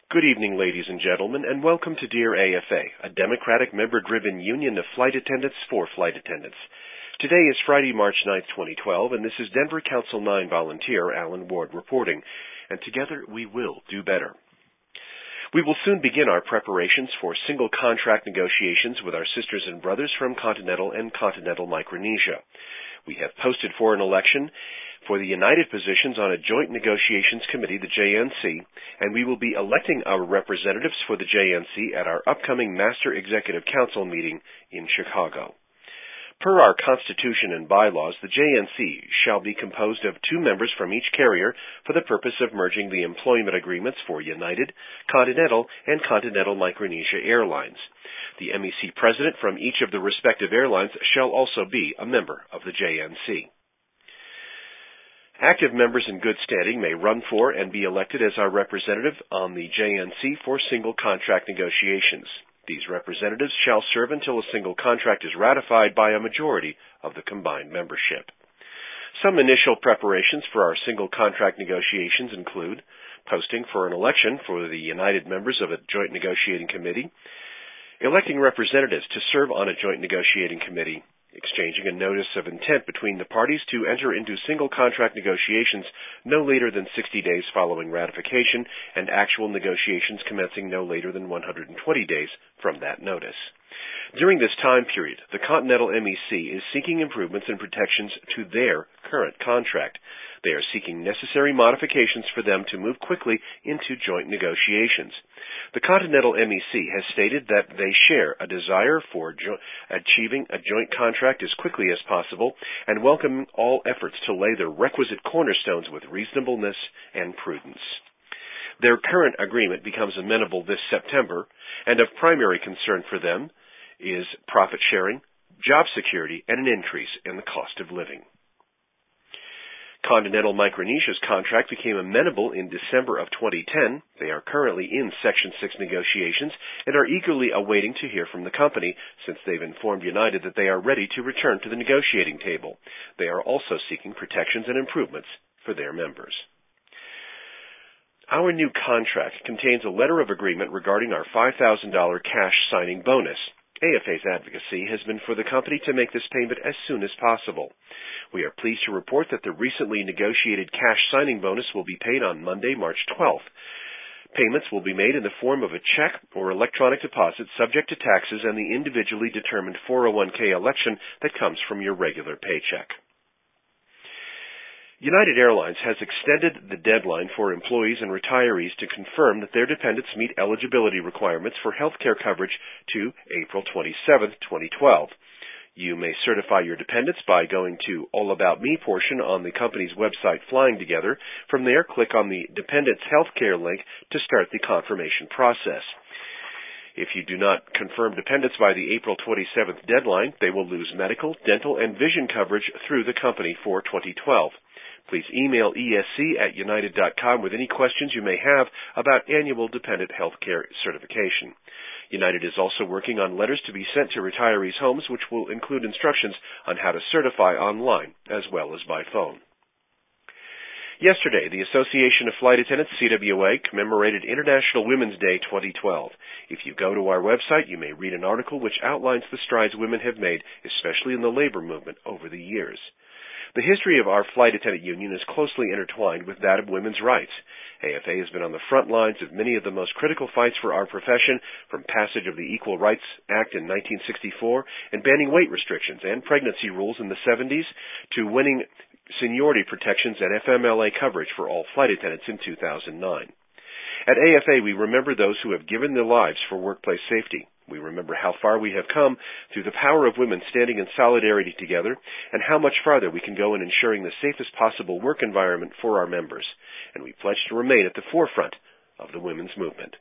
Good evening, ladies and gentlemen, and welcome to Dear AFA, a Democratic member-driven union of flight attendants for flight attendants. Today is Friday, March 9th, 2012, and this is Denver Council 9 volunteer Alan Ward reporting, and together we will do better. We will soon begin our preparations for single contract negotiations with our sisters and brothers from Continental and Continental Micronesia. We have posted for an election for the United positions on a joint negotiations committee, the JNC, and we will be electing our representatives for the JNC at our upcoming Master Executive Council meeting in Chicago. Per our Constitution and bylaws, the JNC shall be composed of 2 members from each carrier for the purpose of merging the employment agreements for United, Continental, and Continental Micronesia Airlines. The MEC president from each of the respective airlines shall also be a member of the JNC. Active members in good standing may run for and be elected as our representative on the JNC for single contract negotiations. These representatives shall serve until a single contract is ratified by a majority of the combined membership. Some initial preparations for our single contract negotiations include posting for an election for the United members of a joint negotiating committee, electing representatives to serve on a joint negotiating committee, exchanging a notice of intent between the parties to enter into single contract negotiations no later than 60 days following ratification, and actual negotiations commencing no later than 120 days from that notice. During this time period, the Continental MEC is seeking improvements and protections to their current contract. They are seeking necessary modifications for them to move quickly into joint negotiations. The Continental MEC has stated that they share a desire for achieving a joint contract as quickly as possible and welcome all efforts to lay the requisite cornerstones with reasonableness and prudence. Their current agreement becomes amenable this September, and of primary concern for them is profit sharing, job security, and an increase in the cost of living. Continental Micronesia's contract became amenable in December of 2010. They are currently in Section 6 negotiations and are eagerly awaiting to hear from the company, since they've informed United that they are ready to return to the negotiating table. They are also seeking protections and improvements for their members. Our new contract contains a letter of agreement regarding our $5,000 cash signing bonus. AFA's advocacy has been for the company to make this payment as soon as possible. We are pleased to report that the recently negotiated cash signing bonus will be paid on Monday, March 12th. Payments will be made in the form of a check or electronic deposit subject to taxes and the individually determined 401k election that comes from your regular paycheck. United Airlines has extended the deadline for employees and retirees to confirm that their dependents meet eligibility requirements for health care coverage to April 27, 2012. You may certify your dependents by going to All About Me portion on the company's website Flying Together. From there, click on the Dependents Health Care link to start the confirmation process. If you do not confirm dependents by the April 27th deadline, they will lose medical, dental, and vision coverage through the company for 2012. Please email esc@united.com with any questions you may have about annual dependent health care certification. United is also working on letters to be sent to retirees' homes, which will include instructions on how to certify online as well as by phone. Yesterday, the Association of Flight Attendants, CWA, commemorated International Women's Day 2012. If you go to our website, you may read an article which outlines the strides women have made, especially in the labor movement over the years. The history of our flight attendant union is closely intertwined with that of women's rights. AFA has been on the front lines of many of the most critical fights for our profession, from passage of the Equal Rights Act in 1964 and banning weight restrictions and pregnancy rules in the 70s, to winning seniority protections and FMLA coverage for all flight attendants in 2009. At AFA, we remember those who have given their lives for workplace safety. We remember how far we have come through the power of women standing in solidarity together, and how much farther we can go in ensuring the safest possible work environment for our members. And we pledge to remain at the forefront of the women's movement.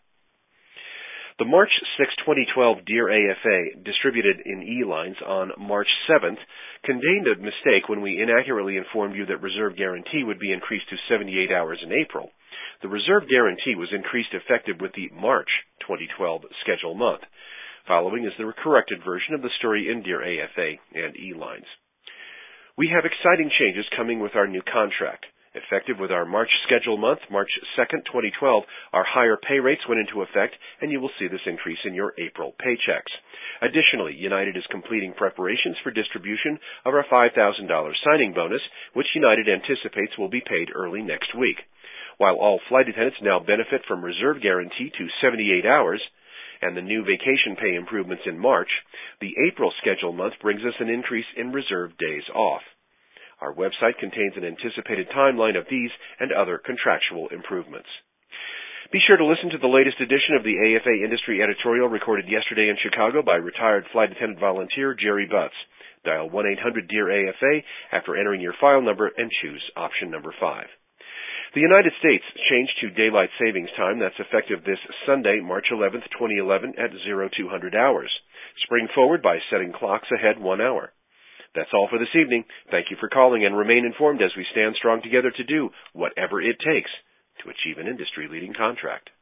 The March 6, 2012 Dear AFA, distributed in E-Lines on March 7th, contained a mistake when we inaccurately informed you that Reserve Guarantee would be increased to 78 hours in April. The Reserve Guarantee was increased effective with the March 2012 schedule month. Following is the corrected version of the story in Dear AFA and E-Lines. We have exciting changes coming with our new contract. Effective with our March schedule month, March 2nd, 2012, our higher pay rates went into effect, and you will see this increase in your April paychecks. Additionally, United is completing preparations for distribution of our $5,000 signing bonus, which United anticipates will be paid early next week. While all flight attendants now benefit from reserve guarantee to 78 hours, and the new vacation pay improvements in March, the April schedule month brings us an increase in reserve days off. Our website contains an anticipated timeline of these and other contractual improvements. Be sure to listen to the latest edition of the AFA Industry Editorial recorded yesterday in Chicago by retired flight attendant volunteer Jerry Butts. Dial 1-800-DEAR-AFA after entering your file number and choose option number 5. The United States changed to daylight savings time that's effective this Sunday, March 11th, 2011 at 0200 hours. Spring forward by setting clocks ahead 1 hour. That's all for this evening. Thank you for calling and remain informed as we stand strong together to do whatever it takes to achieve an industry-leading contract.